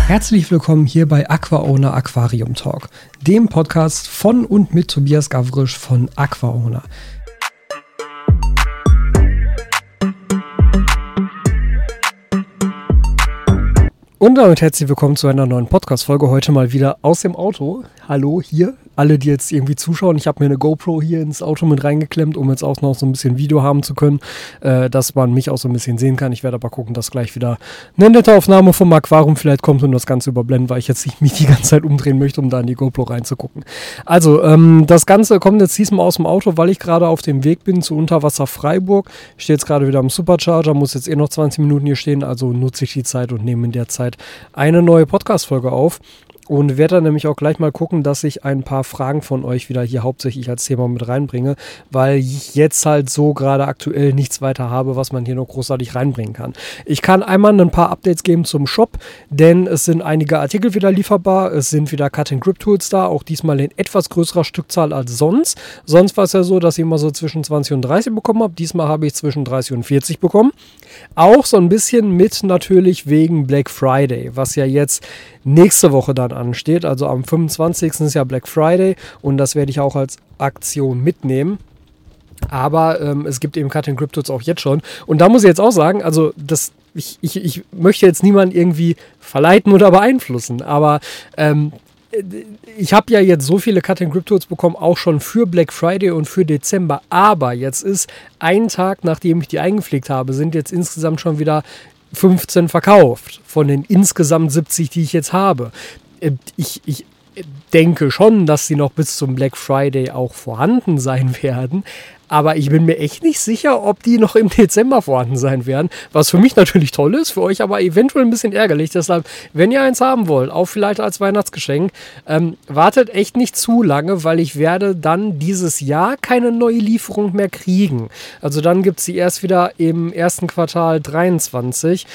Herzlich willkommen hier bei AquaOwner Aquarium Talk, dem Podcast von und mit Tobias Gavrisch von AquaOwner. Und damit herzlich willkommen zu einer neuen Podcast-Folge, heute mal wieder aus dem Auto. Hallo hier, alle, die jetzt irgendwie zuschauen. Ich habe mir eine GoPro hier ins Auto mit reingeklemmt, um jetzt auch noch so ein bisschen Video haben zu können, dass man mich auch so ein bisschen sehen kann. Ich werde aber gucken, dass gleich wieder eine nette Aufnahme vom Aquarium vielleicht kommt und das Ganze überblenden, weil ich jetzt nicht mich die ganze Zeit umdrehen möchte, um da in die GoPro reinzugucken. Also, das Ganze kommt jetzt diesmal aus dem Auto, weil ich gerade auf dem Weg bin zu Unterwasser Freiburg. Ich stehe jetzt gerade wieder am Supercharger, muss jetzt noch 20 Minuten hier stehen, also nutze ich die Zeit und nehme in der Zeit eine neue Podcast-Folge auf. Und werde dann nämlich auch gleich mal gucken, dass ich ein paar Fragen von euch wieder hier hauptsächlich als Thema mit reinbringe, weil ich jetzt halt so gerade aktuell nichts weiter habe, was man hier noch großartig reinbringen kann. Ich kann einmal ein paar Updates geben zum Shop, denn es sind einige Artikel wieder lieferbar, es sind wieder Cut-and-Grip-Tools da, auch diesmal in etwas größerer Stückzahl als sonst. Sonst war es ja so, dass ich immer so zwischen 20 und 30 bekommen habe, diesmal habe ich zwischen 30 und 40 bekommen. Auch so ein bisschen mit natürlich wegen Black Friday, was ja jetzt nächste Woche dann ansteht. Also am 25. ist ja Black Friday und das werde ich auch als Aktion mitnehmen. Aber es gibt eben Cut-and-Grip-Tools auch jetzt schon. Und da muss ich jetzt auch sagen, also ich möchte jetzt niemanden irgendwie verleiten oder beeinflussen, aber ich habe ja jetzt so viele Cut-and-Grip-Tools bekommen, auch schon für Black Friday und für Dezember. Aber jetzt ist ein Tag, nachdem ich die eingepflegt habe, sind jetzt insgesamt schon wieder 15 verkauft von den insgesamt 70, die ich jetzt habe. Ich denke schon, dass sie noch bis zum Black Friday auch vorhanden sein werden. Aber ich bin mir echt nicht sicher, ob die noch im Dezember vorhanden sein werden. Was für mich natürlich toll ist, für euch aber eventuell ein bisschen ärgerlich. Deshalb, wenn ihr eins haben wollt, auch vielleicht als Weihnachtsgeschenk, wartet echt nicht zu lange, weil ich werde dann dieses Jahr keine neue Lieferung mehr kriegen. Also dann gibt es sie erst wieder im ersten Quartal 23.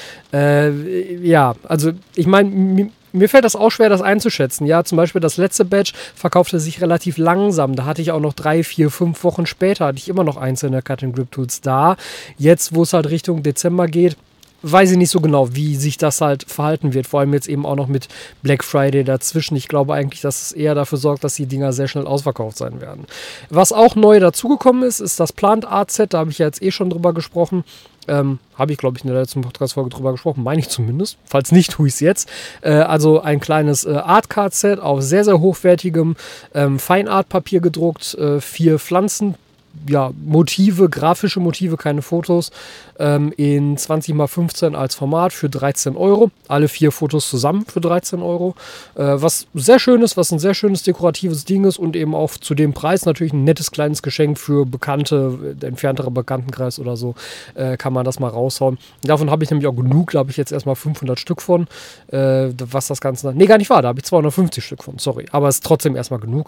Ja, also ich meine, mir fällt das auch schwer, das einzuschätzen. Ja, zum Beispiel das letzte Batch verkaufte sich relativ langsam. Da hatte ich auch noch 3, 4, 5 Wochen später, hatte ich immer noch einzelne Cut-and-Grip-Tools da. Jetzt, wo es halt Richtung Dezember geht, weiß ich nicht so genau, wie sich das halt verhalten wird. Vor allem jetzt eben auch noch mit Black Friday dazwischen. Ich glaube eigentlich, dass es eher dafür sorgt, dass die Dinger sehr schnell ausverkauft sein werden. Was auch neu dazugekommen ist, ist das Plant Art Set. Da habe ich ja jetzt schon drüber gesprochen. Habe ich, glaube ich, in der letzten Podcast-Folge drüber gesprochen, meine ich zumindest. Falls nicht, tue ich es jetzt. Also ein kleines Art-Card-Set auf sehr, sehr hochwertigem Feinart-Papier gedruckt. 4 Pflanzen. Ja, Motive, grafische Motive, keine Fotos, in 20x15 als Format für 13 €. Alle 4 Fotos zusammen für 13 €. Was sehr schön ist, was ein sehr schönes dekoratives Ding ist und eben auch zu dem Preis natürlich ein nettes kleines Geschenk für Bekannte, entferntere Bekanntenkreis oder so, kann man das mal raushauen. Davon habe ich nämlich auch genug, da habe ich jetzt erstmal 500 Stück von, was das Ganze, nee, gar nicht wahr, da habe ich 250 Stück von, sorry, aber es ist trotzdem erstmal genug.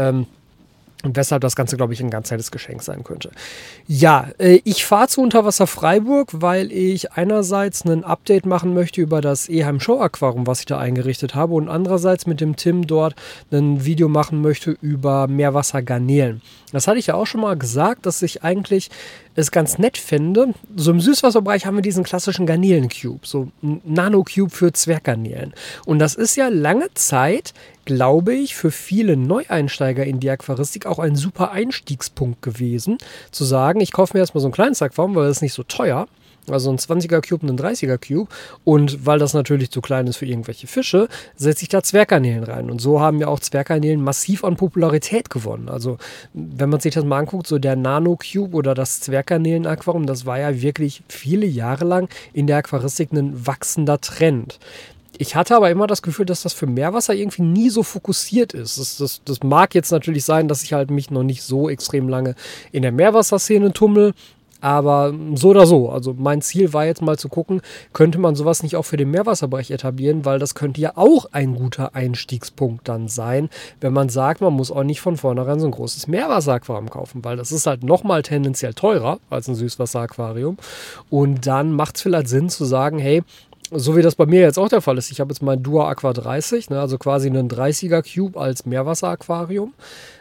Und weshalb das Ganze, glaube ich, ein ganz nettes Geschenk sein könnte. Ja, ich fahre zu Unterwasser Freiburg, weil ich einerseits ein Update machen möchte über das Eheim Show Aquarium, was ich da eingerichtet habe, und andererseits mit dem Tim dort ein Video machen möchte über Meerwassergarnelen. Das hatte ich ja auch schon mal gesagt, dass ich eigentlich es ganz nett fände. So im Süßwasserbereich haben wir diesen klassischen Garnelen-Cube, so ein Nano-Cube für Zwerggarnelen. Und das ist ja lange Zeit, glaube ich, für viele Neueinsteiger in die Aquaristik auch ein super Einstiegspunkt gewesen, zu sagen, ich kaufe mir erstmal so ein kleines Aquarium, weil das ist nicht so teuer. Also ein 20er Cube und ein 30er Cube. Und weil das natürlich zu klein ist für irgendwelche Fische, setze ich da Zwerggarnelen rein. Und so haben ja auch Zwerggarnelen massiv an Popularität gewonnen. Also wenn man sich das mal anguckt, so der Nano Cube oder das Zwerggarnelen-Aquarium, das war ja wirklich viele Jahre lang in der Aquaristik ein wachsender Trend. Ich hatte aber immer das Gefühl, dass das für Meerwasser irgendwie nie so fokussiert ist. Das mag jetzt natürlich sein, dass ich halt mich noch nicht so extrem lange in der Meerwasserszene tummel. Aber so oder so, also mein Ziel war jetzt mal zu gucken, könnte man sowas nicht auch für den Meerwasserbereich etablieren, weil das könnte ja auch ein guter Einstiegspunkt dann sein, wenn man sagt, man muss auch nicht von vornherein so ein großes Meerwasseraquarium kaufen, weil das ist halt nochmal tendenziell teurer als ein Süßwasseraquarium. Und dann macht es vielleicht Sinn zu sagen, hey, so wie das bei mir jetzt auch der Fall ist, ich habe jetzt mein Dua Aqua 30, ne, also quasi einen 30er Cube als Meerwasseraquarium.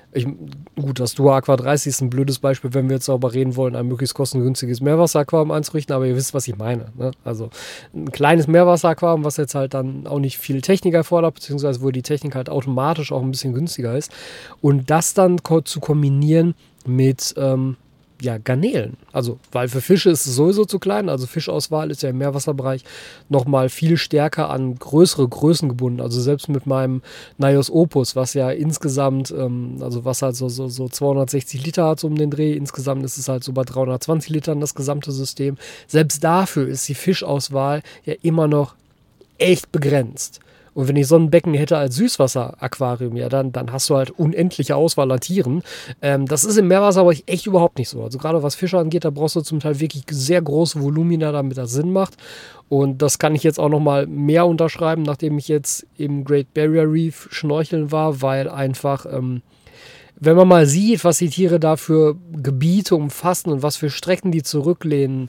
Gut, das Dua Aqua 30 ist ein blödes Beispiel, wenn wir jetzt darüber reden wollen, ein möglichst kostengünstiges Meerwasseraquarium einzurichten, aber ihr wisst, was ich meine. Ne? Also ein kleines Meerwasseraquarium, was jetzt halt dann auch nicht viel Technik erfordert, beziehungsweise wo die Technik halt automatisch auch ein bisschen günstiger ist. Und das dann zu kombinieren mit Garnelen. Also, weil für Fische ist es sowieso zu klein. Also Fischauswahl ist ja im Meerwasserbereich nochmal viel stärker an größere Größen gebunden. Also selbst mit meinem Naios Opus, was ja insgesamt, also was halt so 260 Liter hat so um den Dreh. Insgesamt ist es halt so bei 320 Litern das gesamte System. Selbst dafür ist die Fischauswahl ja immer noch echt begrenzt. Und wenn ich so ein Becken hätte als Süßwasseraquarium, ja, dann hast du halt unendliche Auswahl an Tieren. Das ist im Meerwasser aber echt überhaupt nicht so. Also gerade was Fische angeht, da brauchst du zum Teil wirklich sehr große Volumina, damit das Sinn macht. Und das kann ich jetzt auch nochmal mehr unterschreiben, nachdem ich jetzt im Great Barrier Reef schnorcheln war, weil einfach, wenn man mal sieht, was die Tiere da für Gebiete umfassen und was für Strecken die zurücklegen,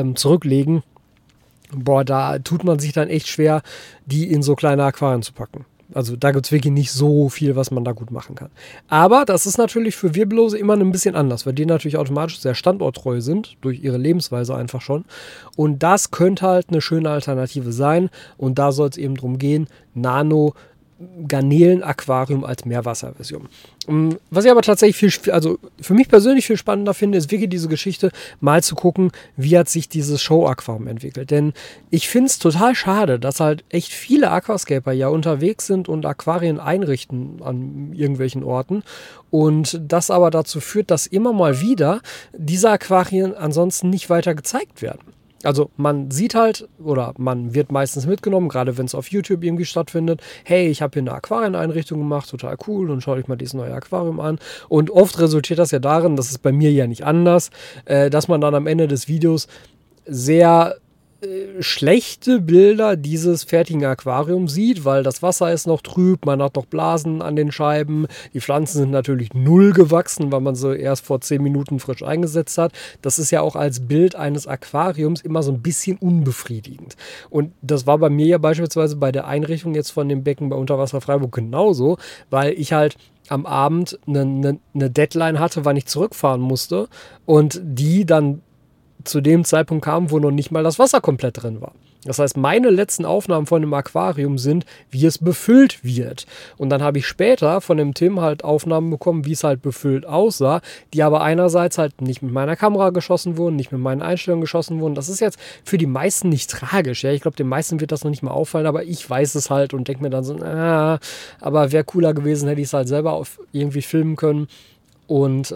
da tut man sich dann echt schwer, die in so kleine Aquarien zu packen. Also da gibt es wirklich nicht so viel, was man da gut machen kann. Aber das ist natürlich für Wirbellose immer ein bisschen anders, weil die natürlich automatisch sehr standorttreu sind, durch ihre Lebensweise einfach schon. Und das könnte halt eine schöne Alternative sein. Und da soll es eben drum gehen, Garnelen-Aquarium als Meerwasserversion. Was ich aber tatsächlich für mich persönlich viel spannender finde, ist wirklich diese Geschichte, mal zu gucken, wie hat sich dieses Show-Aquarium entwickelt. Denn ich finde es total schade, dass halt echt viele Aquascaper ja unterwegs sind und Aquarien einrichten an irgendwelchen Orten und das aber dazu führt, dass immer mal wieder diese Aquarien ansonsten nicht weiter gezeigt werden. Also man sieht halt, oder man wird meistens mitgenommen, gerade wenn es auf YouTube irgendwie stattfindet, hey, ich habe hier eine Aquarieneinrichtung gemacht, total cool, und schau euch mal dieses neue Aquarium an. Und oft resultiert das ja darin, das ist bei mir ja nicht anders, dass man dann am Ende des Videos sehr schlechte Bilder dieses fertigen Aquariums sieht, weil das Wasser ist noch trüb, man hat noch Blasen an den Scheiben, die Pflanzen sind natürlich null gewachsen, weil man sie erst vor 10 Minuten frisch eingesetzt hat. Das ist ja auch als Bild eines Aquariums immer so ein bisschen unbefriedigend. Und das war bei mir ja beispielsweise bei der Einrichtung jetzt von dem Becken bei Unterwasser Freiburg genauso, weil ich halt am Abend eine Deadline hatte, wann ich zurückfahren musste und die dann zu dem Zeitpunkt kam, wo noch nicht mal das Wasser komplett drin war. Das heißt, meine letzten Aufnahmen von dem Aquarium sind, wie es befüllt wird. Und dann habe ich später von dem Tim halt Aufnahmen bekommen, wie es halt befüllt aussah, die aber einerseits halt nicht mit meiner Kamera geschossen wurden, nicht mit meinen Einstellungen geschossen wurden. Das ist jetzt für die meisten nicht tragisch. Ja? Ich glaube, den meisten wird das noch nicht mal auffallen, aber ich weiß es halt und denke mir dann so, aber wäre cooler gewesen, hätte ich es halt selber irgendwie filmen können. Und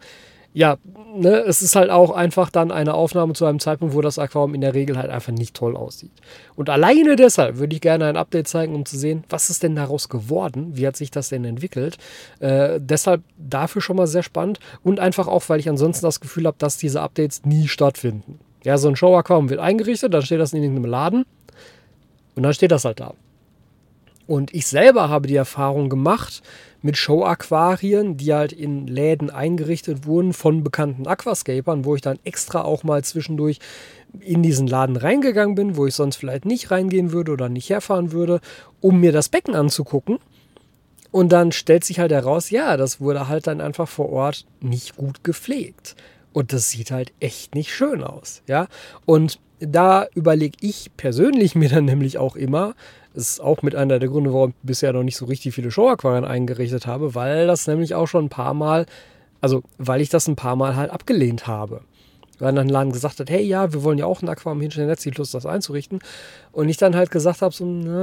es ist halt auch einfach dann eine Aufnahme zu einem Zeitpunkt, wo das Aquarium in der Regel halt einfach nicht toll aussieht. Und alleine deshalb würde ich gerne ein Update zeigen, um zu sehen, was ist denn daraus geworden? Wie hat sich das denn entwickelt? Deshalb dafür schon mal sehr spannend und einfach auch, weil ich ansonsten das Gefühl habe, dass diese Updates nie stattfinden. Ja, so ein Show-Aquarium wird eingerichtet, dann steht das in irgendeinem Laden und dann steht das halt da. Und ich selber habe die Erfahrung gemacht mit Show-Aquarien, die halt in Läden eingerichtet wurden von bekannten Aquascapern, wo ich dann extra auch mal zwischendurch in diesen Laden reingegangen bin, wo ich sonst vielleicht nicht reingehen würde oder nicht herfahren würde, um mir das Becken anzugucken. Und dann stellt sich halt heraus, ja, das wurde halt dann einfach vor Ort nicht gut gepflegt. Und das sieht halt echt nicht schön aus, ja. Und da überlege ich persönlich mir dann nämlich auch immer, das ist auch mit einer der Gründe, warum ich bisher noch nicht so richtig viele Show-Aquarien eingerichtet habe, weil das nämlich auch schon ein paar Mal, weil ich das ein paar Mal halt abgelehnt habe. Weil dann ein Laden gesagt hat, hey, ja, wir wollen ja auch ein Aquarium hinstellen, jetzt die Lust, das einzurichten. Und ich dann halt gesagt habe,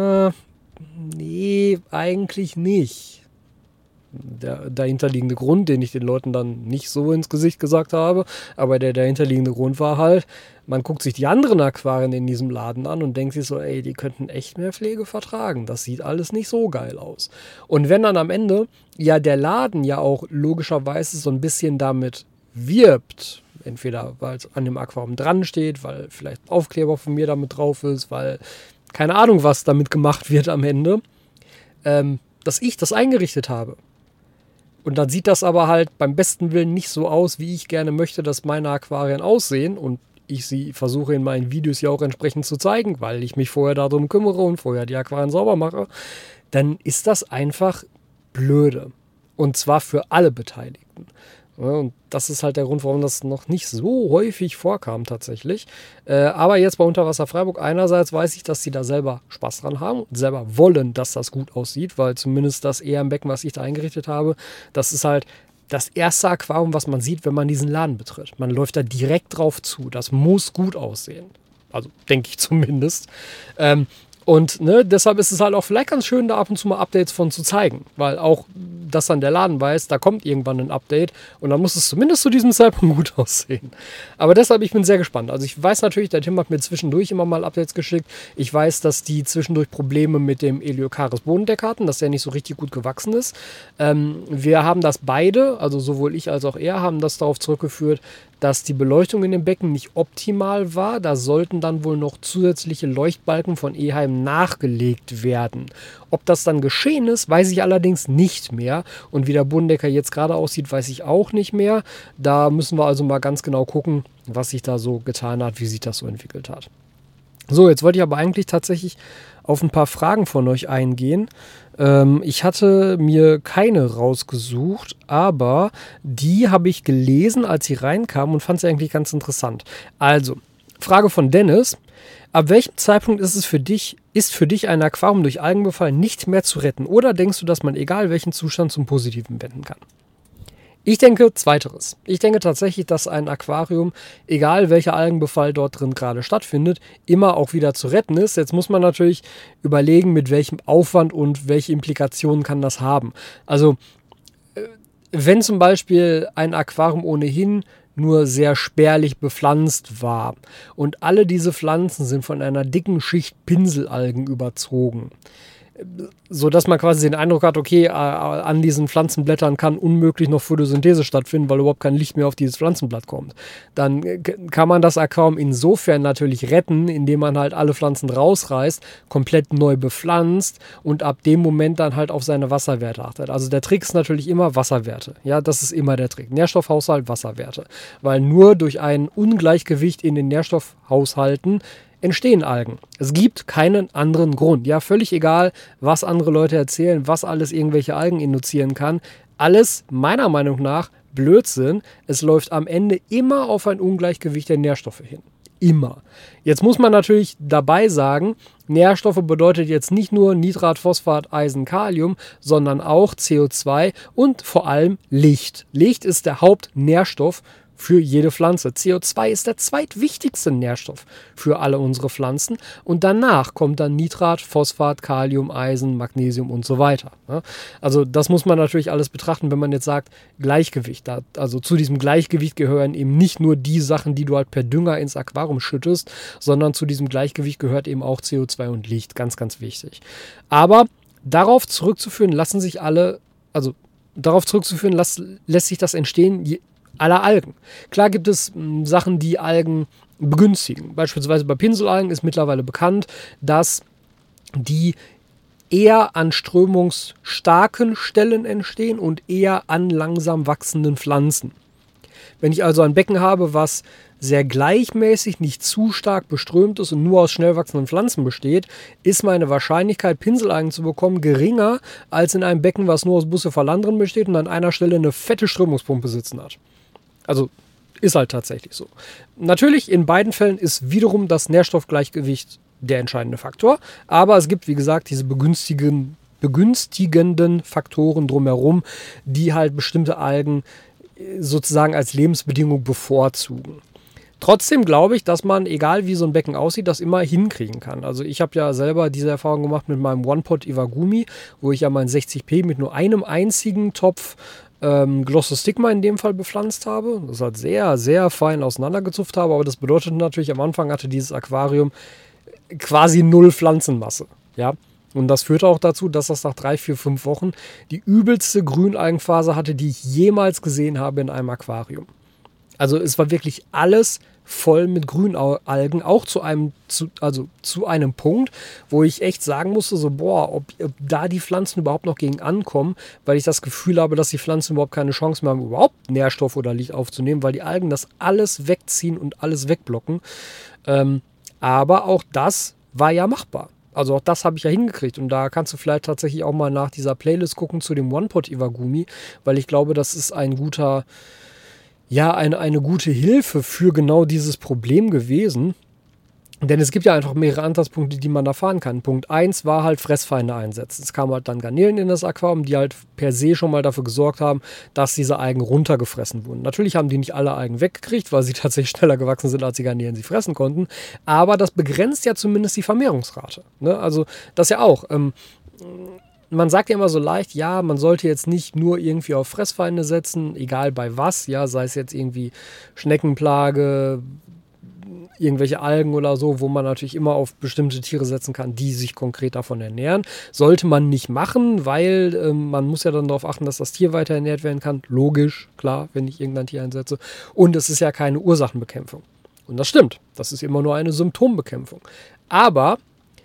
nee, eigentlich nicht. Der dahinterliegende Grund, den ich den Leuten dann nicht so ins Gesicht gesagt habe, aber der dahinterliegende Grund war halt, man guckt sich die anderen Aquarien in diesem Laden an und denkt sich so, ey, die könnten echt mehr Pflege vertragen. Das sieht alles nicht so geil aus. Und wenn dann am Ende ja der Laden ja auch logischerweise so ein bisschen damit wirbt, entweder weil es an dem Aquarium dran steht, weil vielleicht Aufkleber von mir damit drauf ist, weil keine Ahnung, was damit gemacht wird am Ende, dass ich das eingerichtet habe. Und dann sieht das aber halt beim besten Willen nicht so aus, wie ich gerne möchte, dass meine Aquarien aussehen. Und ich sie versuche in meinen Videos ja auch entsprechend zu zeigen, weil ich mich vorher darum kümmere und vorher die Aquarien sauber mache. Dann ist das einfach blöde. Und zwar für alle Beteiligten. Ja, und das ist halt der Grund, warum das noch nicht so häufig vorkam tatsächlich. Aber jetzt bei Unterwasser Freiburg, einerseits weiß ich, dass sie da selber Spaß dran haben und selber wollen, dass das gut aussieht, weil zumindest das EM-Becken, was ich da eingerichtet habe, das ist halt das erste Aquarium, was man sieht, wenn man diesen Laden betritt. Man läuft da direkt drauf zu. Das muss gut aussehen. Also denke ich zumindest. Und deshalb ist es halt auch vielleicht ganz schön, da ab und zu mal Updates von zu zeigen. Weil auch, dass dann der Laden weiß, da kommt irgendwann ein Update und dann muss es zumindest zu diesem Zeitpunkt gut aussehen. Aber deshalb, ich bin sehr gespannt. Also ich weiß natürlich, der Tim hat mir zwischendurch immer mal Updates geschickt. Ich weiß, dass die zwischendurch Probleme mit dem Eliocharis Bodendeck hatten, dass der nicht so richtig gut gewachsen ist. Wir haben das beide, also sowohl ich als auch er, haben das darauf zurückgeführt, dass die Beleuchtung in dem Becken nicht optimal war. Da sollten dann wohl noch zusätzliche Leuchtbalken von Eheim nachgelegt werden. Ob das dann geschehen ist, weiß ich allerdings nicht mehr. Und wie der Bodendecker jetzt gerade aussieht, weiß ich auch nicht mehr. Da müssen wir also mal ganz genau gucken, was sich da so getan hat, wie sich das so entwickelt hat. So, jetzt wollte ich aber eigentlich tatsächlich auf ein paar Fragen von euch eingehen. Ich hatte mir keine rausgesucht, aber die habe ich gelesen, als sie reinkamen und fand sie eigentlich ganz interessant. Also, Frage von Dennis. Ab welchem Zeitpunkt ist für dich ein Aquarium durch Algenbefall nicht mehr zu retten? Oder denkst du, dass man egal welchen Zustand zum Positiven wenden kann? Ich denke zweiteres. Ich denke tatsächlich, dass ein Aquarium, egal welcher Algenbefall dort drin gerade stattfindet, immer auch wieder zu retten ist. Jetzt muss man natürlich überlegen, mit welchem Aufwand und welche Implikationen kann das haben. Also wenn zum Beispiel ein Aquarium ohnehin nur sehr spärlich bepflanzt war und alle diese Pflanzen sind von einer dicken Schicht Pinselalgen überzogen, so dass man quasi den Eindruck hat, okay, an diesen Pflanzenblättern kann unmöglich noch Photosynthese stattfinden, weil überhaupt kein Licht mehr auf dieses Pflanzenblatt kommt. Dann kann man das Aquarium insofern natürlich retten, indem man halt alle Pflanzen rausreißt, komplett neu bepflanzt und ab dem Moment dann halt auf seine Wasserwerte achtet. Also der Trick ist natürlich immer Wasserwerte. Ja, das ist immer der Trick. Nährstoffhaushalt, Wasserwerte. Weil nur durch ein Ungleichgewicht in den Nährstoffhaushalten entstehen Algen. Es gibt keinen anderen Grund. Ja, völlig egal, was andere Leute erzählen, was alles irgendwelche Algen induzieren kann. Alles meiner Meinung nach Blödsinn. Es läuft am Ende immer auf ein Ungleichgewicht der Nährstoffe hin. Immer. Jetzt muss man natürlich dabei sagen, Nährstoffe bedeutet jetzt nicht nur Nitrat, Phosphat, Eisen, Kalium, sondern auch CO2 und vor allem Licht. Licht ist der Hauptnährstoff für jede Pflanze. CO2 ist der zweitwichtigste Nährstoff für alle unsere Pflanzen und danach kommt dann Nitrat, Phosphat, Kalium, Eisen, Magnesium und so weiter. Also das muss man natürlich alles betrachten, wenn man jetzt sagt Gleichgewicht. Also zu diesem Gleichgewicht gehören eben nicht nur die Sachen, die du halt per Dünger ins Aquarium schüttest, sondern zu diesem Gleichgewicht gehört eben auch CO2 und Licht. Ganz, ganz wichtig. Aber darauf zurückzuführen lässt sich das Entstehen aller Algen. Klar gibt es Sachen, die Algen begünstigen. Beispielsweise bei Pinselalgen ist mittlerweile bekannt, dass die eher an strömungsstarken Stellen entstehen und eher an langsam wachsenden Pflanzen. Wenn ich also ein Becken habe, was sehr gleichmäßig, nicht zu stark beströmt ist und nur aus schnell wachsenden Pflanzen besteht, ist meine Wahrscheinlichkeit, Pinselalgen zu bekommen, geringer als in einem Becken, was nur aus Bucephalandren besteht und an einer Stelle eine fette Strömungspumpe sitzen hat. Also ist halt tatsächlich so. Natürlich, in beiden Fällen ist wiederum das Nährstoffgleichgewicht der entscheidende Faktor. Aber es gibt, wie gesagt, diese begünstigenden Faktoren drumherum, die halt bestimmte Algen sozusagen als Lebensbedingung bevorzugen. Trotzdem glaube ich, dass man, egal wie so ein Becken aussieht, das immer hinkriegen kann. Also ich habe ja selber diese Erfahrung gemacht mit meinem One-Pot Iwagumi, wo ich ja mein 60p mit nur einem einzigen Topf Glossostigma in dem Fall bepflanzt habe. Das halt sehr, sehr fein auseinandergezupft habe, aber das bedeutet natürlich, am Anfang hatte dieses Aquarium quasi 0 Pflanzenmasse. Ja? Und das führte auch dazu, dass das nach 3, 4, 5 Wochen die übelste Grünalgenphase hatte, die ich jemals gesehen habe in einem Aquarium. Also es war wirklich alles voll mit Grünalgen, auch zu einem Punkt, wo ich echt sagen musste, so ob da die Pflanzen überhaupt noch gegen ankommen, weil ich das Gefühl habe, dass die Pflanzen überhaupt keine Chance mehr haben, überhaupt Nährstoff oder Licht aufzunehmen, weil die Algen das alles wegziehen und alles wegblocken. Aber auch das war ja machbar. Also auch das habe ich ja hingekriegt. Und da kannst du vielleicht tatsächlich auch mal nach dieser Playlist gucken zu dem One-Pot-Iwagumi, weil ich glaube, das ist ein guter, ja, eine gute Hilfe für genau dieses Problem gewesen. Denn es gibt ja einfach mehrere Ansatzpunkte, die man da fahren kann. Punkt 1 war halt Fressfeinde einsetzen. Es kamen halt dann Garnelen in das Aquarium, die halt per se schon mal dafür gesorgt haben, dass diese Algen runtergefressen wurden. Natürlich haben die nicht alle Algen weggekriegt, weil sie tatsächlich schneller gewachsen sind, als die Garnelen sie fressen konnten. Aber das begrenzt ja zumindest die Vermehrungsrate. Ne? Also das ja auch. Man sagt ja immer so leicht, ja, man sollte jetzt nicht nur irgendwie auf Fressfeinde setzen, egal bei was, ja, sei es jetzt irgendwie Schneckenplage, irgendwelche Algen oder so, wo man natürlich immer auf bestimmte Tiere setzen kann, die sich konkret davon ernähren. Sollte man nicht machen, weil man muss ja dann darauf achten, dass das Tier weiter ernährt werden kann. Logisch, klar, wenn ich irgendein Tier einsetze. Und es ist ja keine Ursachenbekämpfung. Und das stimmt, das ist immer nur eine Symptombekämpfung. Aber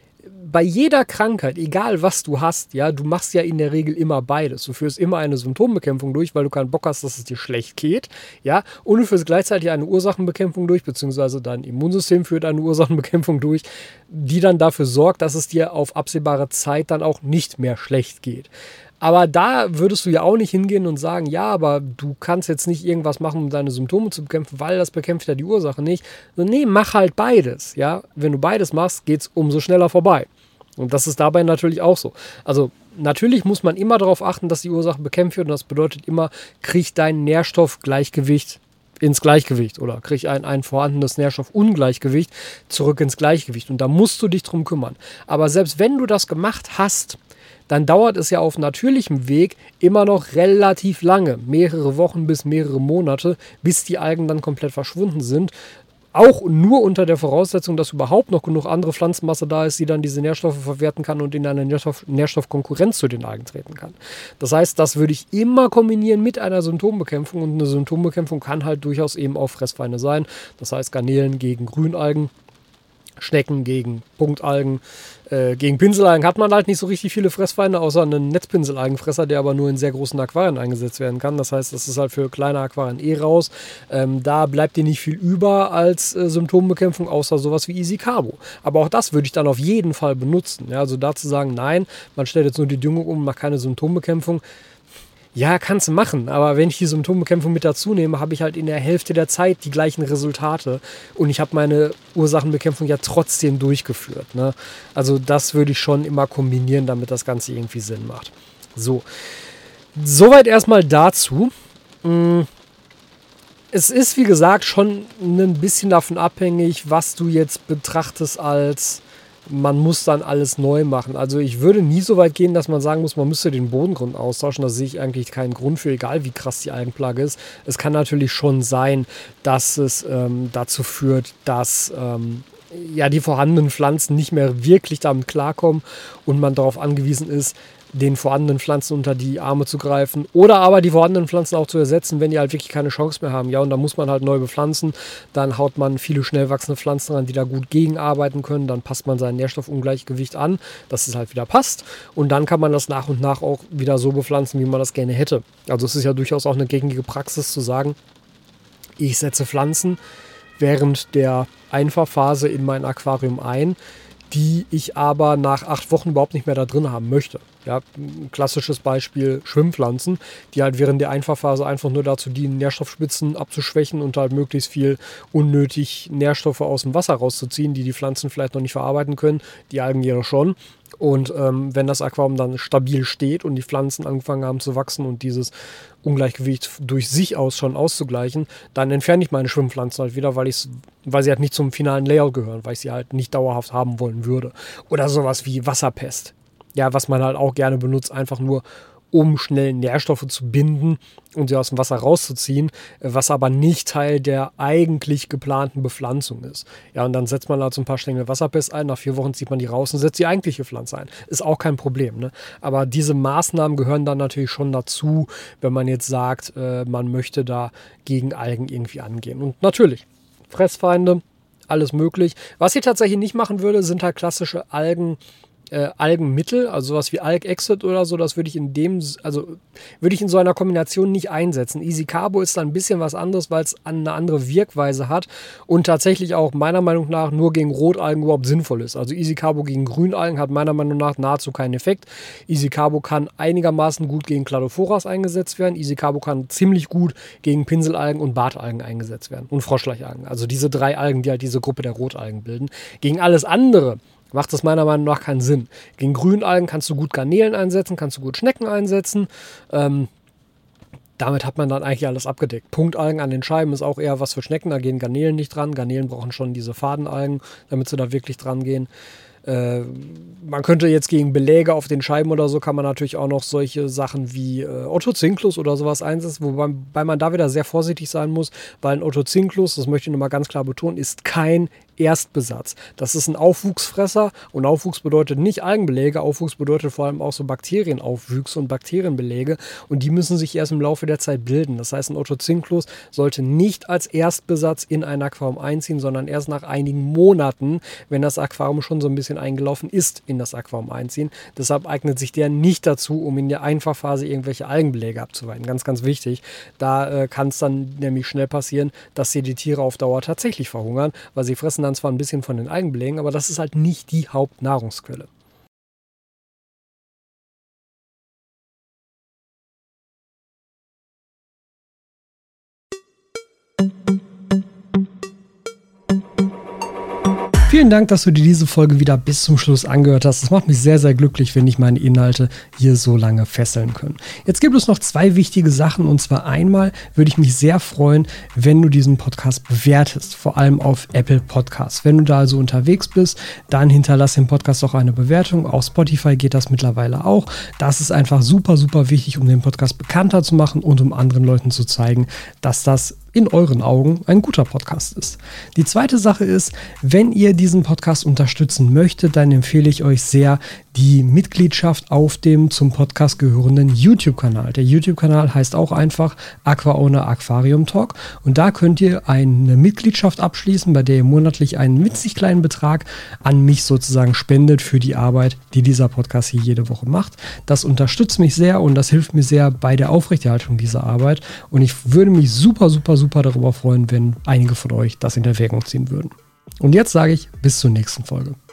bei jeder Krankheit, egal was du hast, ja, du machst ja in der Regel immer beides. Du führst immer eine Symptombekämpfung durch, weil du keinen Bock hast, dass es dir schlecht geht, ja, und du führst gleichzeitig eine Ursachenbekämpfung durch, beziehungsweise dein Immunsystem führt eine Ursachenbekämpfung durch, die dann dafür sorgt, dass es dir auf absehbare Zeit dann auch nicht mehr schlecht geht. Aber da würdest du ja auch nicht hingehen und sagen, ja, aber du kannst jetzt nicht irgendwas machen, um deine Symptome zu bekämpfen, weil das bekämpft ja die Ursache nicht. So, nee, mach halt beides. Ja? Wenn du beides machst, geht es umso schneller vorbei. Und das ist dabei natürlich auch so. Also natürlich muss man immer darauf achten, dass die Ursache bekämpft wird. Und das bedeutet immer, krieg dein Nährstoffgleichgewicht ins Gleichgewicht oder krieg ein vorhandenes Nährstoffungleichgewicht zurück ins Gleichgewicht. Und da musst du dich drum kümmern. Aber selbst wenn du das gemacht hast, dann dauert es ja auf natürlichem Weg immer noch relativ lange, mehrere Wochen bis mehrere Monate, bis die Algen dann komplett verschwunden sind. Auch nur unter der Voraussetzung, dass überhaupt noch genug andere Pflanzenmasse da ist, die dann diese Nährstoffe verwerten kann und in eine Nährstoffkonkurrenz zu den Algen treten kann. Das heißt, das würde ich immer kombinieren mit einer Symptombekämpfung und eine Symptombekämpfung kann halt durchaus eben auch Fressfeinde sein. Das heißt, Garnelen gegen Grünalgen, Schnecken gegen Punktalgen, gegen Pinselalgen hat man halt nicht so richtig viele Fressfeinde, außer einen Netzpinselalgenfresser, der aber nur in sehr großen Aquarien eingesetzt werden kann. Das heißt, das ist halt für kleine Aquarien raus. Da bleibt dir nicht viel über als Symptombekämpfung, außer sowas wie Easy Carbo. Aber auch das würde ich dann auf jeden Fall benutzen. Ja, also da zu sagen, nein, man stellt jetzt nur die Düngung um, macht keine Symptombekämpfung. Ja, kannst du machen, aber wenn ich die Symptombekämpfung mit dazu nehme, habe ich halt in der Hälfte der Zeit die gleichen Resultate und ich habe meine Ursachenbekämpfung ja trotzdem durchgeführt. Ne? Also das würde ich schon immer kombinieren, damit das Ganze irgendwie Sinn macht. So, soweit erstmal dazu. Es ist, wie gesagt, schon ein bisschen davon abhängig, was du jetzt betrachtest als man muss dann alles neu machen. Also ich würde nie so weit gehen, dass man sagen muss, man müsste den Bodengrund austauschen. Da sehe ich eigentlich keinen Grund für, egal wie krass die Algenplage ist. Es kann natürlich schon sein, dass es dazu führt, dass ja, die vorhandenen Pflanzen nicht mehr wirklich damit klarkommen und man darauf angewiesen ist, den vorhandenen Pflanzen unter die Arme zu greifen oder aber die vorhandenen Pflanzen auch zu ersetzen, wenn die halt wirklich keine Chance mehr haben. Ja, und da muss man halt neu bepflanzen. Dann haut man viele schnell wachsende Pflanzen ran, die da gut gegenarbeiten können. Dann passt man sein Nährstoffungleichgewicht an, dass es halt wieder passt. Und dann kann man das nach und nach auch wieder so bepflanzen, wie man das gerne hätte. Also es ist ja durchaus auch eine gängige Praxis zu sagen, ich setze Pflanzen während der Einfahrphase in mein Aquarium ein, die ich aber nach 8 Wochen überhaupt nicht mehr da drin haben möchte. Ja, ein klassisches Beispiel Schwimmpflanzen, die halt während der Einfahrphase einfach nur dazu dienen, Nährstoffspitzen abzuschwächen und halt möglichst viel unnötig Nährstoffe aus dem Wasser rauszuziehen, die die Pflanzen vielleicht noch nicht verarbeiten können, die Algen jedoch schon. Und wenn das Aquarium dann stabil steht und die Pflanzen angefangen haben zu wachsen und dieses Ungleichgewicht durch sich aus schon auszugleichen, dann entferne ich meine Schwimmpflanzen halt wieder, weil sie halt nicht zum finalen Layout gehören, weil ich sie halt nicht dauerhaft haben wollen würde. Oder sowas wie Wasserpest. Ja, was man halt auch gerne benutzt, einfach nur um schnell Nährstoffe zu binden und sie aus dem Wasser rauszuziehen, was aber nicht Teil der eigentlich geplanten Bepflanzung ist. Ja, und dann setzt man halt so ein paar Stängel Wasserpest ein, nach 4 Wochen zieht man die raus und setzt die eigentliche Pflanze ein. Ist auch kein Problem, ne? Aber diese Maßnahmen gehören dann natürlich schon dazu, wenn man jetzt sagt, man möchte da gegen Algen irgendwie angehen. Und natürlich, Fressfeinde, alles möglich. Was ich tatsächlich nicht machen würde, sind halt klassische Algen, Algenmittel, also sowas wie Algexit oder so, das würde ich in so einer Kombination nicht einsetzen. Easy Carbo ist dann ein bisschen was anderes, weil es eine andere Wirkweise hat und tatsächlich auch meiner Meinung nach nur gegen Rotalgen überhaupt sinnvoll ist. Also Easy Carbo gegen Grünalgen hat meiner Meinung nach nahezu keinen Effekt. Easy Carbo kann einigermaßen gut gegen Cladophoras eingesetzt werden. Easy Carbo kann ziemlich gut gegen Pinselalgen und Bartalgen eingesetzt werden und Froschleichalgen. Also diese 3 Algen, die halt diese Gruppe der Rotalgen bilden. Gegen alles andere macht das meiner Meinung nach keinen Sinn. Gegen Grünalgen kannst du gut Garnelen einsetzen, kannst du gut Schnecken einsetzen. Damit hat man dann eigentlich alles abgedeckt. Punktalgen an den Scheiben ist auch eher was für Schnecken, da gehen Garnelen nicht dran. Garnelen brauchen schon diese Fadenalgen, damit sie da wirklich dran gehen. Man könnte jetzt gegen Beläge auf den Scheiben oder so, kann man natürlich auch noch solche Sachen wie Ottocinklus oder sowas einsetzen, wobei man da wieder sehr vorsichtig sein muss, weil ein Ottocinklus, das möchte ich nochmal ganz klar betonen, ist kein Erstbesatz. Das ist ein Aufwuchsfresser und Aufwuchs bedeutet nicht Algenbeläge, Aufwuchs bedeutet vor allem auch so Bakterienaufwüchse und Bakterienbeläge und die müssen sich erst im Laufe der Zeit bilden. Das heißt, ein Ottocinklus sollte nicht als Erstbesatz in ein Aquarium einziehen, sondern erst nach einigen Monaten, wenn das Aquarium schon so ein bisschen eingelaufen ist, in das Aquarium einziehen. Deshalb eignet sich der nicht dazu, um in der Einfachphase irgendwelche Algenbeläge abzuweiden. Ganz, ganz wichtig. Da kann es dann nämlich schnell passieren, dass sie die Tiere auf Dauer tatsächlich verhungern, weil sie fressen dann zwar ein bisschen von den Algenbelägen, aber das ist halt nicht die Hauptnahrungsquelle. Vielen Dank, dass du dir diese Folge wieder bis zum Schluss angehört hast. Es macht mich sehr, sehr glücklich, wenn ich meine Inhalte hier so lange fesseln kann. Jetzt gibt es noch 2 wichtige Sachen. Und zwar einmal würde ich mich sehr freuen, wenn du diesen Podcast bewertest, vor allem auf Apple Podcasts. Wenn du da also unterwegs bist, dann hinterlass dem Podcast auch eine Bewertung. Auf Spotify geht das mittlerweile auch. Das ist einfach super, super wichtig, um den Podcast bekannter zu machen und um anderen Leuten zu zeigen, dass das in euren Augen ein guter Podcast ist. Die zweite Sache ist, wenn ihr diesen Podcast unterstützen möchtet, dann empfehle ich euch sehr die Mitgliedschaft auf dem zum Podcast gehörenden YouTube-Kanal. Der YouTube-Kanal heißt auch einfach AquaOwner Aquarium Talk und da könnt ihr eine Mitgliedschaft abschließen, bei der ihr monatlich einen winzig kleinen Betrag an mich sozusagen spendet für die Arbeit, die dieser Podcast hier jede Woche macht. Das unterstützt mich sehr und das hilft mir sehr bei der Aufrechterhaltung dieser Arbeit und ich würde mich super, super, super darüber freuen, wenn einige von euch das in Erwägung ziehen würden. Und jetzt sage ich bis zur nächsten Folge.